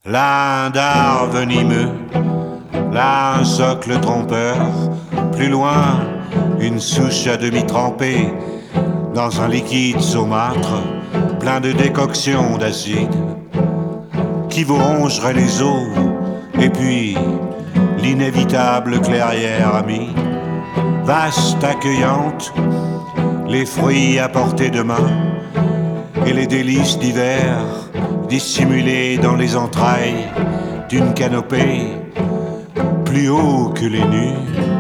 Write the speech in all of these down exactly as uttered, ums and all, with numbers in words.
Là un dard venimeux, là un socle trompeur, plus loin une souche à demi trempée dans un liquide saumâtre plein de décoctions d'acide qui vous rongerait les os, et puis l'inévitable clairière amie, vaste, accueillante, les fruits à portée de main et les délices d'hiver dissimulés dans les entrailles d'une canopée plus haut que les nues.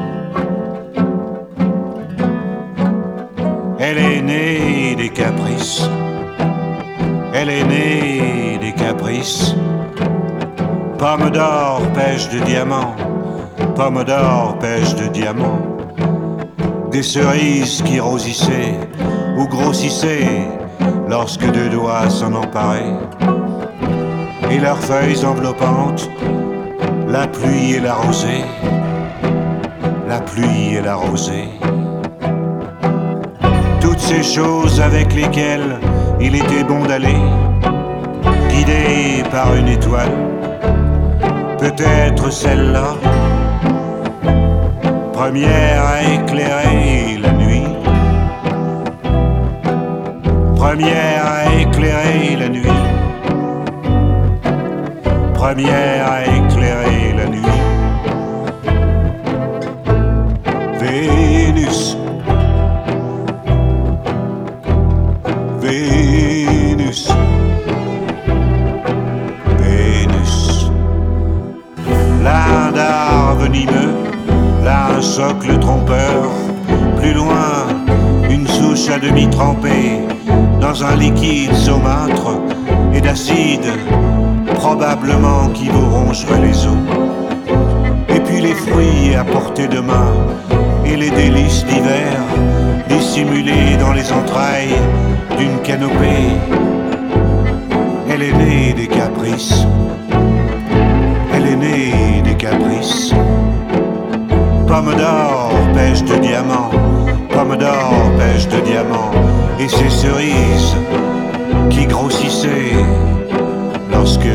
Elle est née des caprices, elle est née des caprices. Pomme d'or, pêche de diamants, pomme d'or, pêche de diamants. Des cerises qui rosissaient ou grossissaient lorsque deux doigts s'en emparaient. Et leurs feuilles enveloppantes, la pluie et la rosée, la pluie et la rosée. Toutes ces choses avec lesquelles il était bon d'aller, guidé par une étoile, peut-être celle-là, première à éclairer la nuit, première à éclairer la nuit, première à éclairer la nuit. Vénus, Vénus, Vénus. Là un dard venimeux, là un socle trompeur, plus loin une souche à demi trempée dans un liquide saumâtre et d'acide probablement qui vous rongerait les os. Et puis les fruits à portée de main et les délices d'hiver dissimulés dans les entrailles d'une canopée. Elle est née des caprices, elle est née des caprices. Pomme d'or, pêche de diamants, pomme d'or, pêche de diamants. Et ces cerises qui grossissaient lorsque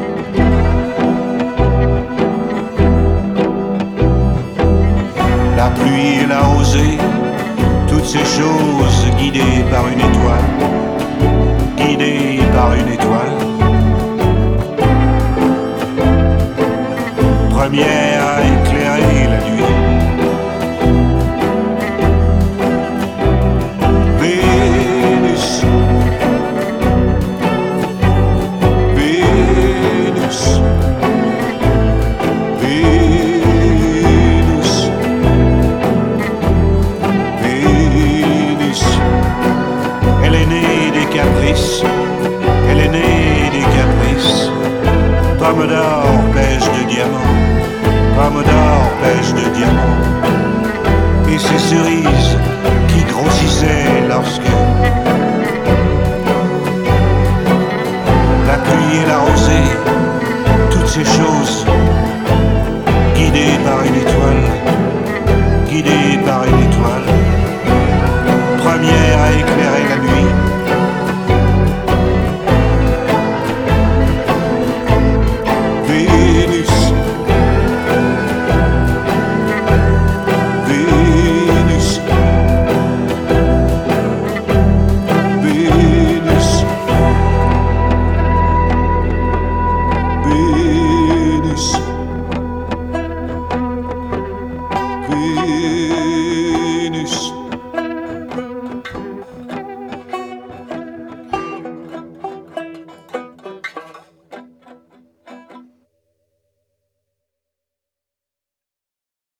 la pluie et la rosée, toutes ces choses guidées par une étoile, guidées par une étoile. Première à éclairer la nuit. Vénus, Vénus, Vénus, Vénus. Elle est née des caprices, elle est née des caprices. Pomme d'or, pêche de diamants, pomme d'or, pêche de diamants. Et ces cerises qui grossissaient lorsque la pluie et la rosée, toutes ces choses